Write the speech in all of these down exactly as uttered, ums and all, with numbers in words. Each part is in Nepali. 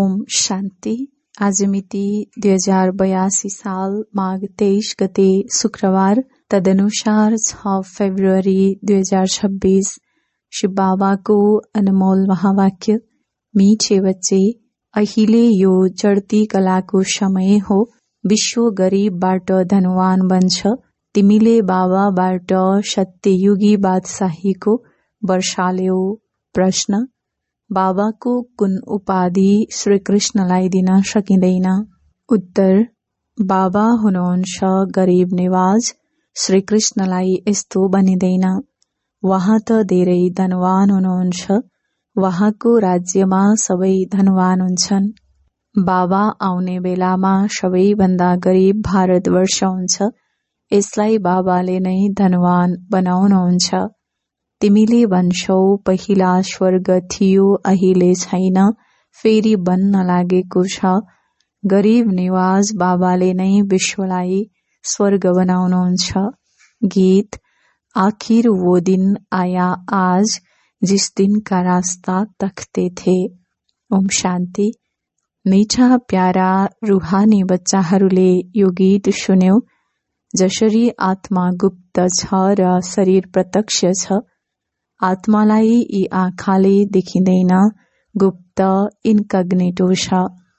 ओम शान्ति। आज मिति दुई हजार बयासी साल माघ तेइस गते शुक्रबार, तदनुसार छ फेब्रुअरी दुई हजार छब्बीस। शिव बाबाको अनमोल महावाक्य, मीठे बच्चे, अहिले यो चढ्ती कलाको समय हो। विश्व गरीबबाट धनवान बन्छ। तिमीले बाबाबाट सत्ययुगी बादशाहीको वर्षाल्यौ। प्रश्न, बाबाको कुन उपाधि श्री कृष्णलाई दिन सकिँदैन? उत्तर, बाबा हुनुहुन्छ गरीब निवाज। श्री कृष्णलाई यस्तो बनिँदैन। वहाँ त धेरै धनवान हुनुहुन्छ। वहाँको राज्यमा सबै धनवान हुन्छन्। बाबा आउने बेलामा सबैभन्दा गरीब भारतवर्ष हुन्छ। यसलाई बाबाले नै धनवान बनाउनुहुन्छ। तिमीले भन्छौ पहिला स्वर्ग थियो, अहिले छैन, फेरि बन्न लागेको छ। गरीब निवाज बाबाले नै विश्वलाई स्वर्ग बनाउनुहुन्छ। गीत, आखिर वो दिन आया आज जिस दिन का रास्ता तकते थे। ओम शान्ति। मीठा प्यारा रूहानी बच्चाहरूले यो गीत सुन्यौ। जसरी आत्मा गुप्त छ र शरीर प्रत्यक्ष छ। आत्मालाई यी आँखाले देखिँदैन, गुप्त इन्कग्नेटो छ।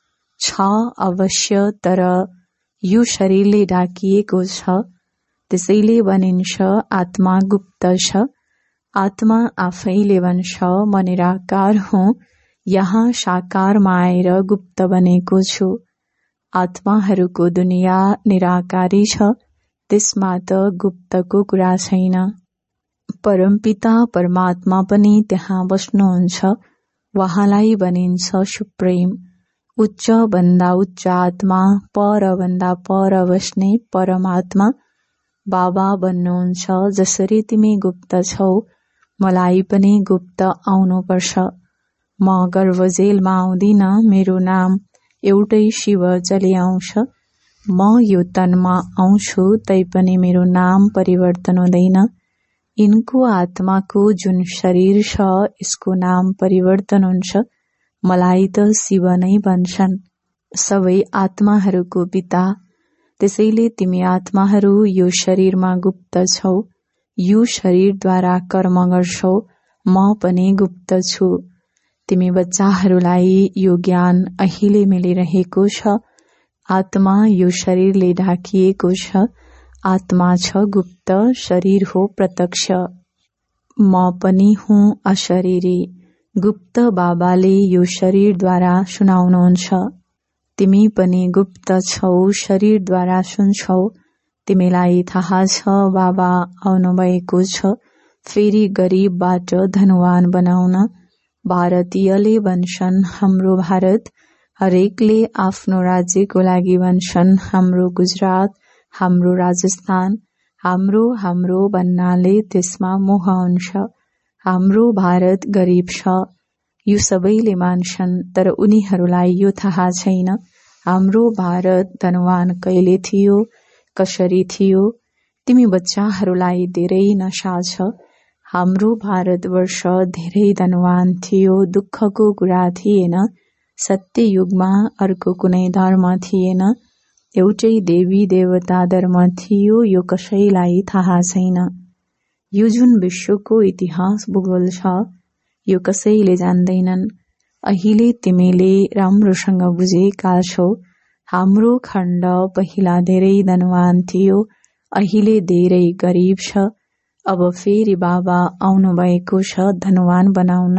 छ अवश्य, तर यो शरीरले ढाकिएको छ। त्यसैले भनिन्छ आत्मा गुप्त छ। आत्मा आफैले भन्छ म निराकार हुँ, यहाँ साकारमा आएर गुप्त बनेको छु। आत्माहरूको दुनियाँ निराकारी छ, त्यसमा त गुप्तको कुरा छैन। परमपिता परमात्मा पनि त्यहाँ बस्नुहुन्छ। वहाँलाई भनिन्छ सुप्रेम। उच्च भन्दा उच्च आत्मा, पर भन्दा पर बस्ने परमात्मा। बाबा भन्नुहुन्छ जसरी तिमी गुप्त छौ, मलाई पनि गुप्त आउनुपर्छ। म गर्भजेलमा आउँदिन, मेरो नाम एउटै शिव जले आउँछ। म यो तनमा आउँछु, तैपनि मेरो नाम परिवर्तन हुँदैन। यिनको आत्माको जुन शरीर छ, यसको नाम परिवर्तन हुन्छ। मलाई त शिव नै भन्छन्, सबै आत्माहरूको पिता। त्यसैले तिमी आत्माहरू यो शरीरमा गुप्त छौ। यो शरीरद्वारा कर्म गर्छौ। म पनि गुप्त छु। तिमी बच्चाहरूलाई यो ज्ञान अहिले मिलिरहेको छ। आत्मा यो शरीरले ढाकिएको छ। आत्मा छ गुप्त, शरीर हो प्रत्यक्ष। म पनि हुँ अशरीरी। गुप्त बाबाले यो शरीरद्वारा सुनाउनुहुन्छ। तिमी पनि गुप्त छौ, शरीरद्वारा सुन्छौ। तिमीलाई थाहा छ बाबा आउनुभएको छ, फेरि गरीबबाट धनवान बनाउन। भारतीयले भन्छन् हाम्रो भारत, हरेकले आफ्नो राज्यको लागि भन्छन् हाम्रो गुजरात, हाम्रो राजस्थान। हाम्रो हाम्रो भन्नाले त्यसमा मोह हुन्छ। हाम्रो भारत गरीब छ, यो सबैले मान्छन्, तर उनीहरूलाई यो थाहा छैन हाम्रो भारत धनवान कहिले थियो, कसरी थियो। तिमी बच्चाहरूलाई धेरै नशा छ। हाम्रो भारतवर्ष धेरै धनवान थियो, दुःखको कुरा थिएन। सत्य युगमा अर्को कुनै धर्म थिएन, एउटै देवी देवता धर्म थियो। यो कसैलाई थाहा छैन। यो जुन विश्वको इतिहास भूगोल छ, यो कसैले जान्दैनन्। अहिले तिमीले राम्रोसँग बुझेका छौ। हाम्रो खण्ड पहिला धेरै धनवान थियो, अहिले धेरै गरीब छ। अब फेरि बाबा आउनुभएको छ धनवान बनाउन।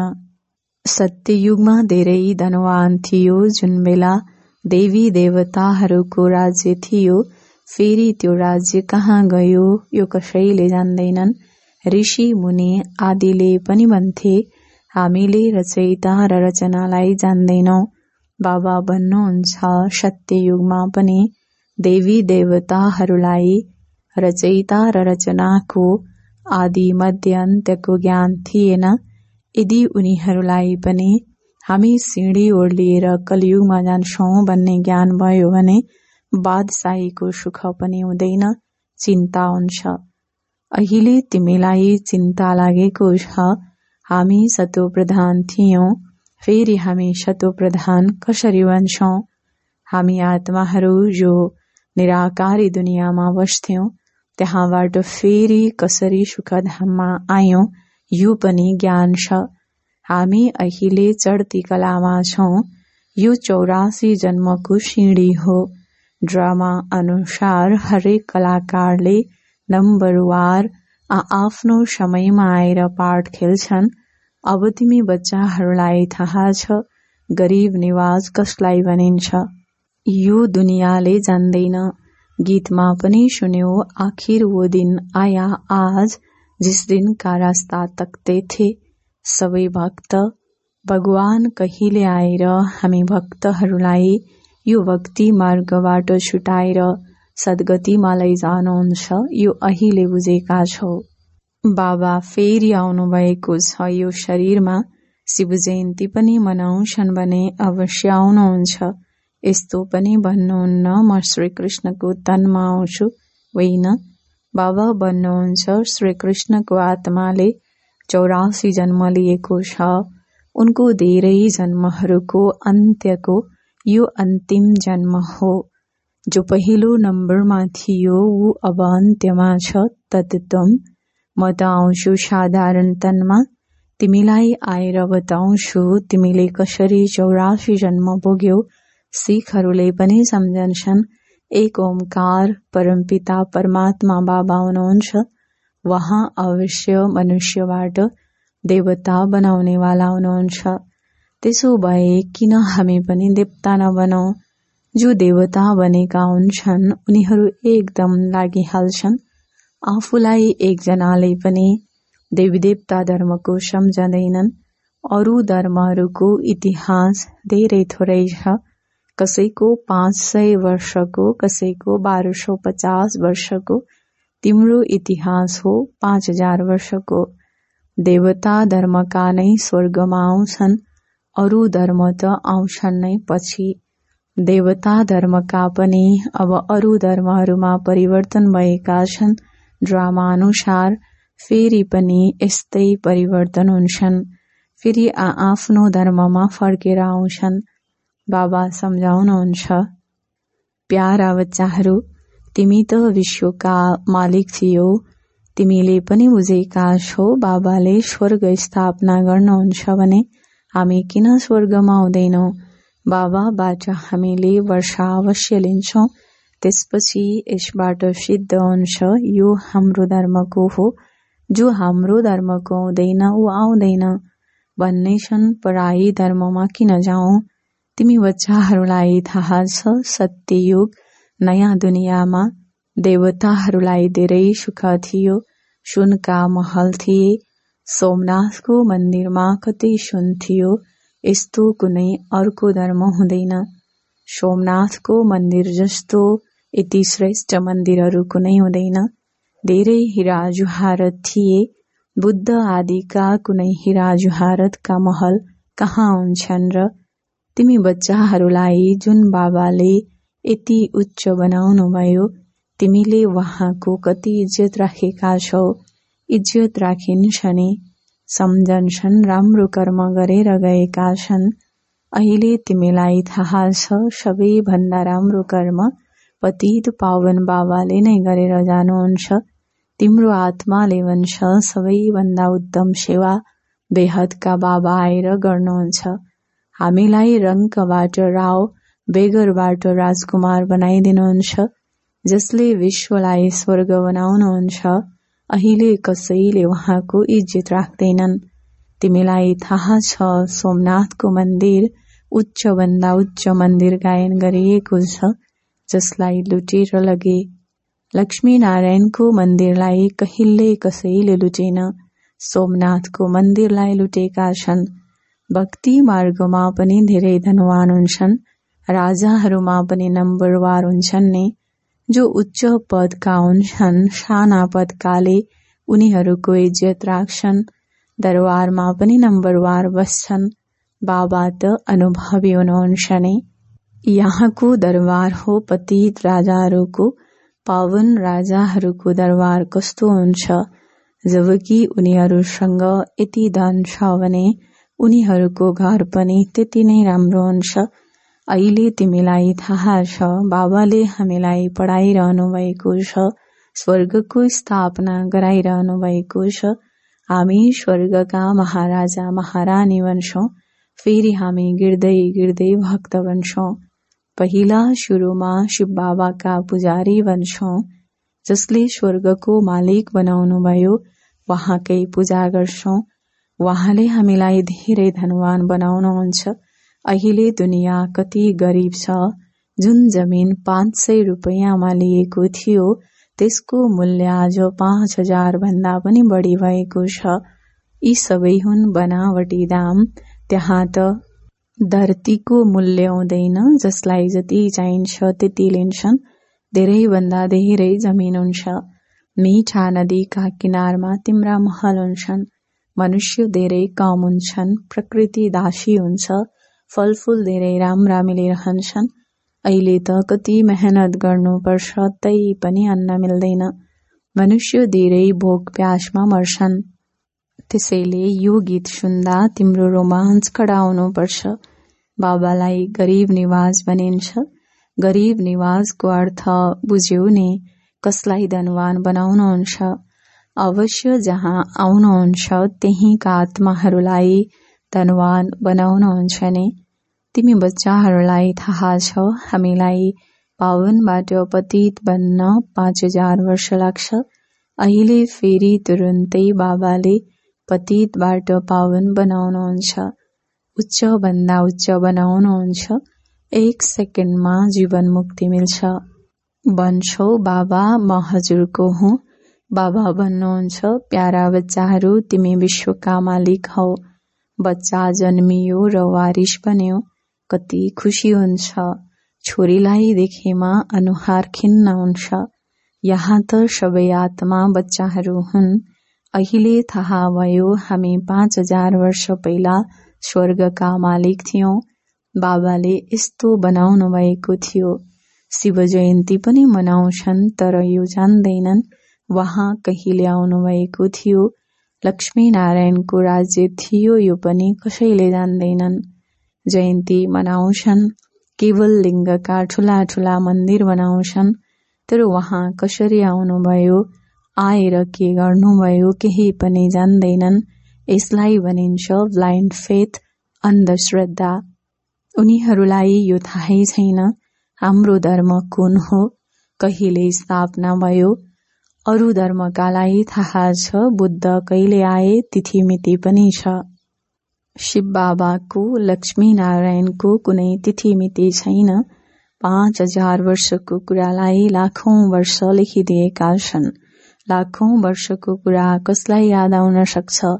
सत्ययुगमा धेरै धनवान थियो, जुन बेला देवी देवताहरूको राज्य थियो। फेरि त्यो राज्य कहाँ गयो, यो कसैले जान्दैनन्। ऋषि मुनि आदिले पनि भन्थे हामीले रचयिता र रचनालाई जान्दैनौ। बाबा भन्नुहुन्छ सत्ययुगमा पनि देवी देवताहरूलाई रचयिता र रचनाको आदि मध्य अन्त्यको ज्ञान थिएन। यदि उनीहरूलाई पनि हामी सिँढी ओर्लिएर कलियुगमा जान्छौं भन्ने ज्ञान भयो भने बादशाहीको सुख पनि हुँदैन, चिन्ता हुन्छ। अहिले तिमीलाई चिन्ता लागेको छ। हामी सतो प्रधान थियौं, फेरि हामी शतोप्रधान कसरी बन्छौं? हामी आत्माहरू जो निराकारी दुनियाँमा बस्थ्यौं त्यहाँबाट फेरि कसरी सुखधाममा आयौं यो पनि ज्ञान छ। हामी अहिले चढ्ती कलामा छौं। यो चौरासी जन्मको सिंढी हो। ड्रामा अनुसार हरेक कलाकारले नम्बरवार आआफ्नो समयमा आएर पाठ खेल्छन्। अब तिमी बच्चाहरूलाई थाहा छ गरीब निवाज कसलाई भनिन्छ। यो दुनियाँले जान्दैन। गीतमा पनि सुन्यो, आखिर वो दिन आया आज जिस दिन का रास्ता तक्ते थे सबै भक्त। भगवान कहिले आएर हामी भक्तहरूलाई यो भक्ति मार्गबाट छुटाएर सद्गतिमा लैजानुहुन्छ यो अहिले बुझेका छौ। बाबा फेरि आउनु भएको छ यो शरीरमा। शिव जयन्ती पनि मनाउँछन् भने अवश्य आउनुहुन्छ। यस्तो पनि भन्नुहुन्न म श्री कृष्णको तनमा आउँछु, होइन। बाबा भन्नुहुन्छ श्री कृष्णको आत्माले चौरासी जन्म लिएको छ। उनको धेरै जन्महरूको अन्त्यको यो अन्तिम जन्म हो। जो पहिलो नम्बरमा थियो वो अब अन्त्यमा छ। तत्त्वम् म त आउँछु साधारण तनमा। तिमीलाई आएर बताउँछु तिमीले कसरी चौरासी जन्म भोग्यौ। सिखहरूले पनि सम्झन्छन् एक ओमकार परमपिता परमात्मा बाबा हुनुहुन्छ। वहाँ अवश्य मनुष्यबाट देवता बनाउनेवाला हुनुहुन्छ। त्यसो भए किन हामी पनि देवता नबनौं? जो देवता बनेका हुन्छन् उनीहरू एकदम लागिहाल्छन्। आफूलाई एकजनाले पनि देवी देवता धर्मको सम्झँदैनन्। अरू धर्महरूको इतिहास धेरै थोरै छ। कसैको पाँच सय वर्षको, कसैको बाह्र सौ पचास वर्षको। तिम्रो इतिहास हो पाँच हजार वर्षको। देवता धर्मका नै स्वर्गमा आउँछन्। अरू धर्म त आउँछन् नै पछि। देवता धर्मका पनि अब अरू धर्महरूमा परिवर्तन भएका छन्। ड्रामा अनुसार फेरि पनि यस्तै परिवर्तन हुन्छन्। फेरि आआफ्नो धर्ममा फर्केर आउँछन्। बाबा सम्झाउनुहुन्छ, प्यारा बच्चाहरू, तिमी त विश्वका मालिक थियौ। तिमीले पनि बुझेका छौ बाबाले स्वर्ग स्थापना गर्नुहुन्छ भने हामी किन स्वर्गमा हुँदैनौं? बाबाबाट हामीले वर्षा अवश्य लिन्छौं। त्यसपछि यसबाट सिद्ध हुन्छ यो हाम्रो धर्मको हो। जो हाम्रो धर्मको हुँदैन ऊ आउँदैन भन्ने छन्। पराई धर्ममा किन जाउँ? तिमी बच्चाहरूलाई थाहा छ सत्ययुग नयाँ दुनियाँमा देवताहरूलाई धेरै सुख थियो। सुनका महल थिए। सोमनाथको मन्दिरमा कति सुन थियो। यस्तो कुनै अर्को धर्म हुँदैन। सोमनाथको मन्दिर जस्तो यति श्रेष्ठ मन्दिरहरू कुनै हुँदैन। धेरै हिरा जुहारत थिए। बुद्ध आदिका कुनै हिरा जुहारतका महल कहाँ हुन्छन् र? तिमी बच्चाहरूलाई जुन बाबाले यति उच्च बनाउनु भयो तिमीले वहाँको कति इज्जत राखेका छौ। इज्जत राखिन्छ नि। सम्झन्छन् राम्रो कर्म गरेर गएका छन्। अहिले तिमीलाई थाहा छ सबैभन्दा राम्रो कर्म पतित पावन बाबाले नै गरेर जानुहुन्छ। तिम्रो आत्माले भन्छ सबैभन्दा उत्तम सेवा बेहदका बाबा आएर गर्नुहुन्छ। हामीलाई रङ्कबाट राव, बेगरबाट राजकुमार बनाइदिनुहुन्छ। जसले विश्वलाई स्वर्ग बनाउनुहुन्छ अहिले कसैले उहाँको इज्जत राख्दैनन्। तिमीलाई थाहा छ सोमनाथको मन्दिर उच्च भन्दा उच्च मन्दिर गायन गरिएको छ जसलाई लुटेर लगे। लक्ष्मी नारायणको मन्दिरलाई कहिल्यै कसैले लुटेन। सोमनाथको मन्दिरलाई लुटेका छन्। भक्ति मार्गमा पनि धेरै धनवान हुन्छन्। राजाहरूमा पनि नम्बरवार हुन्छन् नि। जो उच्च पदका हुन्छन् साना पदकाले उनीहरूको इज्जत राख्छन्। दरबारमा पनि नम्बरवार बस्छन्। बाबा त अनुभवी हुनुहुन्छ नि। यहाँको दरबार हो पतित राजाहरूको। पावन राजाहरूको दरबार कस्तो हुन्छ? जबकि उनीहरूसँग यति धन छ भने उनीहरूको घर पनि त्यति नै राम्रो हुन्छ। अहिले तिमीलाई थाहा छ बाबाले हामीलाई पढाइरहनु भएको छ, स्वर्गको स्थापना गराइरहनु भएको छ। हामी स्वर्गका महाराजा महारानी बन्छौं, फेरि हामी गिर्दै गिर्दै भक्त बन्छौं। पहिला सुरुमा शिव बाबाका पुजारी बन्छौं, जसले स्वर्गको मालिक बनाउनुभयो उहाँकै पूजा गर्छौं। उहाँले हामीलाई धेरै धनवान बनाउनुहुन्छ। अहिले दुनियाँ कति गरीब छ। जुन जमिन पाँच सय रुपैयाँमा लिएको थियो त्यसको मूल्य आज पाँच हजार भन्दा पनि बढी भएको छ। यी सबै हुन् बनावटी दाम। त्यहाँ त धरतीको मूल्य हुँदैन, जसलाई जति चाहिन्छ त्यति लिन्छन्। धेरै भन्दा धेरै जमिन हुन्छ। मीठा नदीका किनारमा तिम्रा महल हुन्छन्। मनुष्य धेरै कम हुन्छन्। प्रकृति दासी हुन्छ। फलफूल धेरै राम्रा मिलिरहन्छन्। अहिले त कति मेहनत गर्नुपर्छ तै पनि अन्न मिल्दैन। मनुष्य धेरै भोक प्यासमा मर्छन्। त्यसैले यो गीत सुन्दा तिम्रो रोमाञ्च खडाउनु पर्छ। बाबालाई गरीब निवाज भनिन्छ। गरीब निवाजको अर्थ बुझ्यौ नि, कसलाई धनवान बनाउनुहुन्छ। अवश्य जहाँ आउनुहुन्छ त्यहीका आत्माहरूलाई धनवान बनाउनुहुन्छ नि। तिमी बच्चाहरूलाई थाहा छ हामीलाई पावनबाट पतित बन्न पाँच हजार वर्ष लाग्छ। अहिले फेरि तुरुन्तै बाबाले पतितबाट पावन बनाउनुहुन्छ। उच्च भन्दा उच्च बनाउनुहुन्छ। एक सेकेन्डमा जीवन मुक्ति मिल्छ। भन्छौ बाबा म हजुरको हुँ। बाबा भन्नुहुन्छ प्यारा बच्चाहरू तिमी विश्वका मालिक हौ। बच्चा जन्मियो र वारिस बन्यो, कति खुसी हुन्छ। छोरीलाई देखेमा अनुहार खिन्न हुन्छ। यहाँ त सबै आत्मा बच्चाहरू हुन्। अहिले थाहा भयो हामी पाँच हजार वर्ष पहिला स्वर्गका मालिक थियौं। बाबाले यस्तो बनाउनु भएको थियो। शिव जयन्ती पनि मनाउँछन्, तर यो जान्दैनन् वहाँ कहिले आउनु भएको थियो। लक्ष्मी नारायणको राज्य थियो यो पनि कसैले जान्दैनन्। जयन्ती मनाउँछन्, केवल लिङ्गका ठूला ठूला मन्दिर बनाउँछन्, तर वहाँ कसरी आउनुभयो, आएर के गर्नुभयो केही पनि जान्दैनन्। यसलाई भनिन्छ ब्लाइन्ड फेथ, अन्धश्रद्धा। उनीहरूलाई यो थाहै छैन हाम्रो धर्म कुन हो, कहिले स्थापना भयो। अरू धर्मकालाई थाहा छ बुद्ध कहिले आए, तिथिमिति पनि छ। शिव बाबाको, लक्ष्मी नारायणको कुनै तिथिमिति छैन। पाँच हजार वर्षको कुरालाई लाखौं वर्ष लेखिदिएका छन्। लाखौं वर्षको कुरा कसलाई याद आउन सक्छ।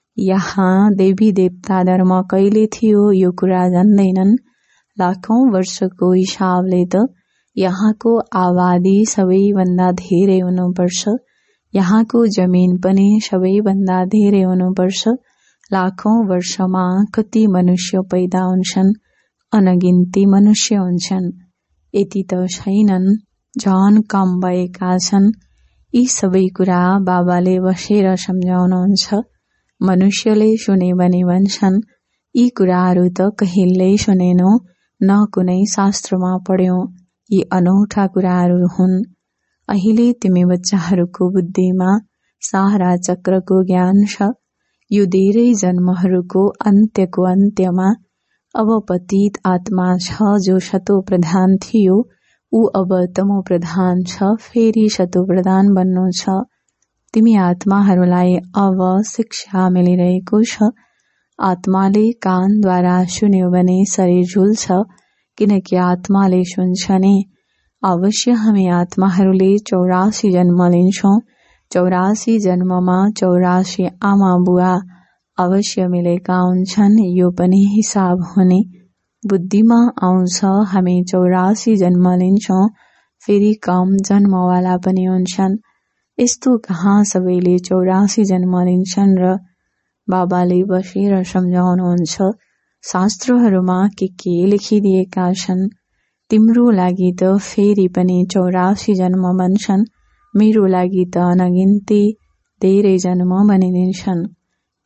यहाँ देवी देवता धर्म कहिले थियो यो कुरा जान्दैनन्। लाखौं वर्षको हिसाबले त यहाँको आबादी सबैभन्दा धेरै हुनुपर्छ। यहाँको जमिन पनि सबैभन्दा धेरै हुनुपर्छ। लाखौं वर्षमा कति मनुष्य पैदा हुन्छन्, अनगिन्ती मनुष्य हुन्छन्। यति त छैनन्, झन कम भएका छन्। यी सबै कुरा बाबाले बसेर सम्झाउनुहुन्छ। मनुष्यले सुने भने भन्छन् यी कुराहरू त कहिल्यै सुनेनौ, न कुनै शास्त्रमा पढ्यौं। यी अनौठा कुराहरू हुन्। अहिले तिमी बच्चाहरूको बुद्धिमा सारा चक्रको ज्ञान छ। यो धेरै जन्महरूको अन्त्यको अन्त्यमा अब पतित आत्मा छ जो सतो प्रधान थियो, ऊ अब तमो प्रधान छ, फेरि सतो प्रधान बन्नु छ। तिमी आत्माहरूलाई अब शिक्षा मिलिरहेको छ। आत्माले कानद्वारा सुन्यो भने शरीर झुल्छ, किनकि आत्माले सुन्छ नि। अवश्य हामी आत्माहरूले चौरासी जन्म लिन्छौं। चौरासी जन्ममा चौरासी आमा बुवा अवश्य मिलेका हुन्छन्, यो पनि हिसाब हुने। बुद्धिमा आउँछ हामी चौरासी जन्म लिन्छौं, फेरि कम जन्मवाला पनि हुन्छन्। यस्तो कहाँ सबैले चौरासी जन्म लिन्छन् र बाबाले बसेर सम्झाउनुहुन्छ। शास्त्रहरूमा के के लेखिदिएका छन्। तिम्रो लागि त फेरि पनि चौरासी जन्म बन्छन्, मेरो लागि त अनगिन्ती धेरै जन्म बनिदिन्छन्।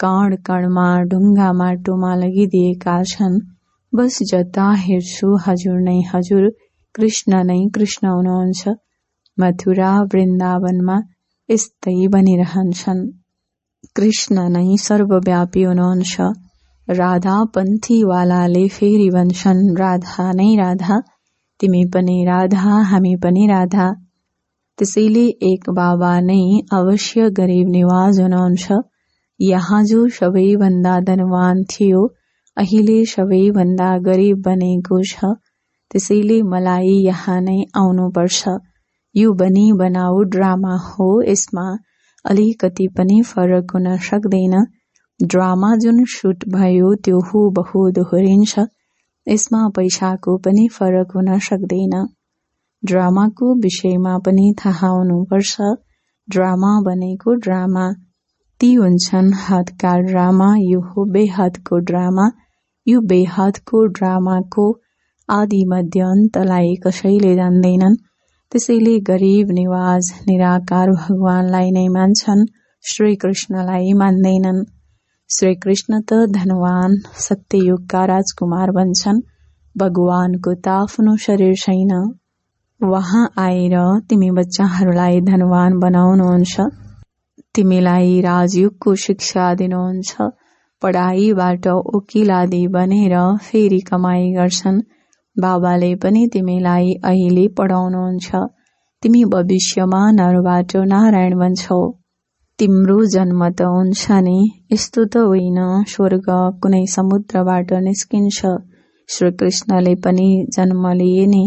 कण कणमा ढुङ्गा माटोमा लगिदिएका छन्। बस जता हेर्छु हजुर नै हजुर, कृष्ण नै कृष्ण हुनुहुन्छ। मथुरा वृन्दावनमा यस्तै बनिरहन्छन्। कृष्ण नै सर्वव्यापी हुनुहुन्छ। राधा पन्थीवालाले फेरि भन्छन्, राधा नै राधा, तिमी पनि राधा, हामी पनि राधा। त्यसैले एक बाबा नै अवश्य गरिब निवाज हुनुहुन्छ। यहाँ जो सबैभन्दा धनवान थियो, अहिले सबैभन्दा गरिब बनेको छ। त्यसैले मलाई यहाँ नै आउनुपर्छ। यो बनी बनाऊ ड्रामा हो, यसमा अलिकति पनि फरक हुन सक्दैन। ड्रामा जुन सुट भयो त्यो हुबहु दोहोरिन्छ। यसमा पैसाको पनि फरक हुन सक्दैन। ड्रामाको विषयमा पनि थाहा हुनुपर्छ। ड्रामा भनेको ड्रामा, ती हुन्छन् हदका ड्रामा, यो हो बेहदको ड्रामा। यो बेहदको ड्रामाको आदि मध्य अन्तलाई कसैले जान्दैनन्। त्यसैले गरिब निवाज निराकार भगवानलाई नै मान्छन्, श्री कृष्णलाई मान्दैनन्। श्री कृष्ण त धनवान सत्ययुगका राजकुमार बन्छन्। भगवानको त आफ्नो शरीर छैन। वहाँ आएर तिमी बच्चाहरूलाई धनवान बनाउनुहुन्छ। तिमीलाई राजयुगको शिक्षा दिनुहुन्छ। पढाइबाट वकिल आदि बनेर फेरि कमाई गर्छन्। बाबाले पनि तिमीलाई अहिले पढाउनुहुन्छ। तिमी भविष्यमा नरबाट नारायण बन्छौ। तिम्रो जन्म त हुन्छ नि, यस्तो त होइन स्वर्ग कुनै समुद्रबाट निस्किन्छ। श्रीकृष्णले पनि जन्म लिए नि।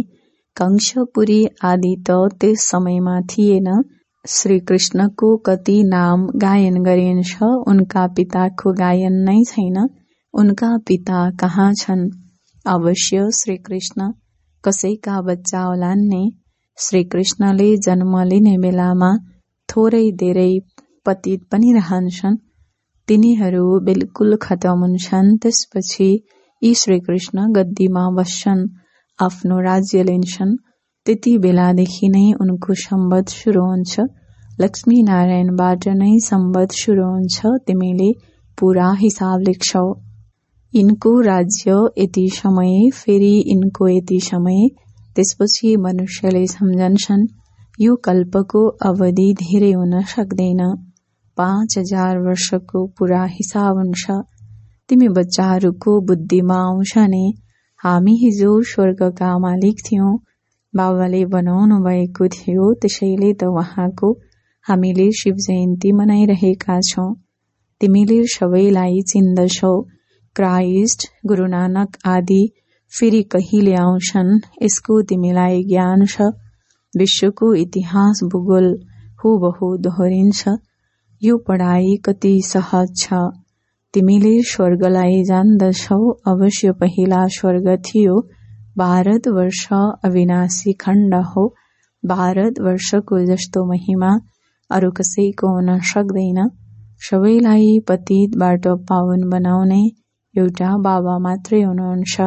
कंशपुरी आदि त त्यस समयमा थिएन। श्रीकृष्णको कति नाम गायन गरिन्छ, उनका पिताको गायन नै छैन। उनका पिता कहाँ छन्? अवश्य श्रीकृष्ण कसैका बच्चा होलान् नि। श्रीकृष्णले जन्म लिने बेलामा थोरै धेरै पतित पनि रहन्छन्। तिनीहरू बिल्कुल खतम हुन्छन्। त्यसपछि यी श्रीकृष्ण गद्दीमा बस्छन्, आफ्नो राज्य लिन्छन्। त्यति बेलादेखि नै उनको सम्बत सुरु हुन्छ। लक्ष्मी नारायणबाट नै सम्बत सुरु हुन्छ। तिमीले पूरा हिसाब लेख्छौ। यिनको राज्य यति समय, फेरि यिनको यति समय। त्यसपछि मनुष्यले सम्झन्छन् यो कल्पको अवधि धेरै हुन सक्दैन। पाँच हजार वर्षको पूरा हिसाब हुन्छ। तिमी बच्चाहरूको बुद्धिमा आउँछ नि। हामी हिजो स्वर्गका मालिक थियौं। बाबाले बनाउनु भएको थियो, त्यसैले त उहाँको हामीले शिव जयन्ती मनाइरहेका छौं। तिमीले सबैलाई चिन्दछौ। क्राइस्ट, गुरु नानक आदि फेरि कहिले आउँछन्, यसको तिमीलाई ज्ञान छ। विश्वको इतिहास भूगोल हुबहु दोहोरिन्छ। यो पढाइ कति सहज छ। तिमीले स्वर्गलाई जान्दछौ। अवश्य पहिला स्वर्ग थियो। भारतवर्ष अविनाशी खण्ड हो। भारतवर्षको जस्तो महिमा अरू कसैको हुन सक्दैन। सबैलाई पतितबाट पावन बनाउने एउटा बाबा मात्रै हुनुहुन्छ।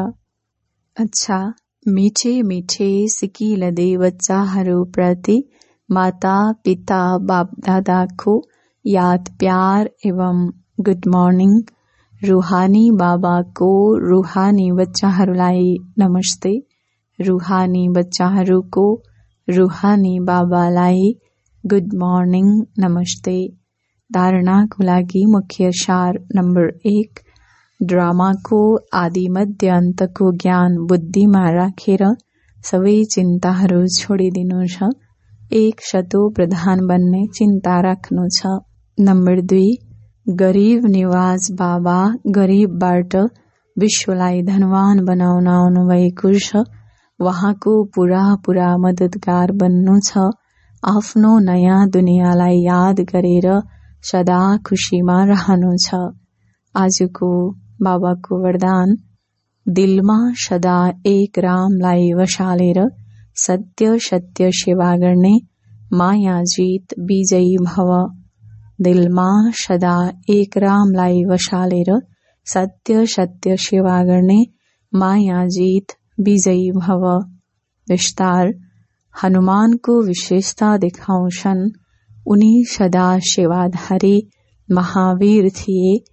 अच्छा, मिठे मिठे सिकिलदे बच्चाहरू प्रति माता पिता बाप दादाको याद प्यार एवं गुड मर्निङ। रूहानी बाबाको रूहानी बच्चाहरूलाई नमस्ते। रूहानी बच्चाहरूको रूहानी बाबालाई गुड मर्निङ नमस्ते। धारणाको लागि मुख्य सार नम्बर एक, ड्रामाको आदि मध्य अन्तको ज्ञान बुद्धिमा राखेर सबै चिन्ताहरू छोडिदिनु छ। एक शतो प्रधान बन्ने चिन्ता राख्नु छ। नम्बर दुई, गरीब निवाज बाबा गरीबबाट विश्वलाई धनवान बनाउन आउनुभएको छ। वहाँको पूरा पूरा मद्दतगार बन्नु छ। आफ्नो नयाँ दुनियाँलाई याद गरेर सदा खुशीमा रहनु छ। आजको बाबाको वरदान, दिलमा सदा एक रामलाई बसालेर सत्य सत्य सेवा गर्ने, माया जित विजयी भव। दिलमा सदा एक रामलाई बसालेर सत्य सत्य सेवा गर्ने, माया जित विजयी भव। विस्तार, हनुमानको विशेषता देखाउँछन्। उनी सदा सेवाधारी महावीर थिए।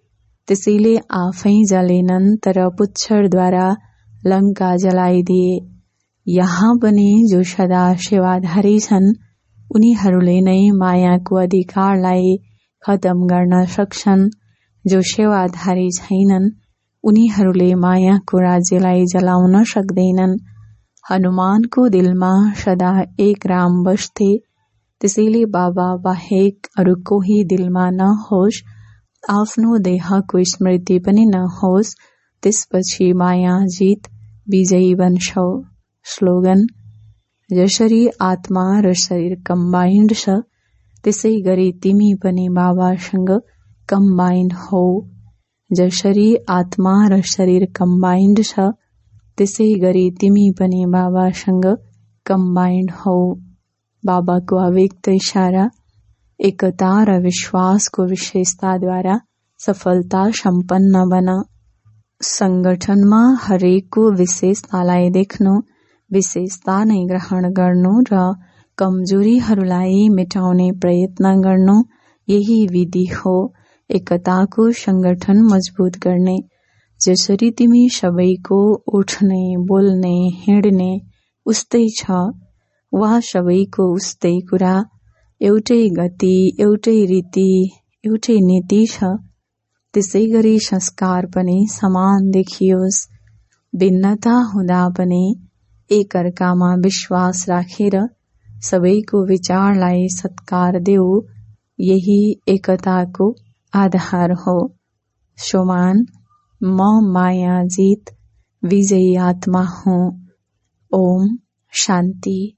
त्यसैले आफै जलेनन् तर पुच्छरद्वारा लङ्का जलाइदिए। यहाँ पनि जो सदा सेवाधारी छन् उनीहरूले नै मायाको अधिकारलाई खतम गर्न सक्छन्। जो सेवाधारी छैनन् उनीहरूले मायाको राज्यलाई जलाउन सक्दैनन्। हनुमानको दिलमा सदा एक राम बस्थे। त्यसैले बाबा बाहेक अरू कोही दिलमा नहोस्, आफ्नो देहको स्मृति पनि नहोस्, त्यसपछि माया जित विजयी बन्छौ। स्लोगन: जसरी आत्मा र शरीर कम्बाइन्ड छ त्यसै गरी तिमी पनि बाबासँग कम्बाइन्ड हौ। जसरी आत्मा र शरीर कम्बाइन्ड छ त्यसै गरी तिमी पनि बाबासँग कम्बाइन्ड हौ। बाबाको अव्यक्त इशारा: एकता र विश्वासको विशेषताद्वारा सफलता सम्पन्न बन। संगठनमा हरेकको विशेषतालाई देख्नु, विशेषता नै ग्रहण गर्नु र कमजोरीहरूलाई मेटाउने प्रयत्न गर्नु, यही विधि हो एकताको संगठन मजबुत गर्ने। जसरी तिमी सबैको उठ्ने, बोल्ने, हिँड्ने उस्तै छ, वा सबैको उस्तै कुरा, एउटै गति, एउटै रीति, एउटै नीति छ, त्यसै गरी संस्कार पनि समान देखियोस्। भिन्नता हुँदा पनि एकअर्कामा विश्वास राखेर सबैको विचारलाई सत्कार देऊ, यही एकताको आधार हो। सोमान: म माया जित विजयी आत्मा हूँ। ओम शान्ति।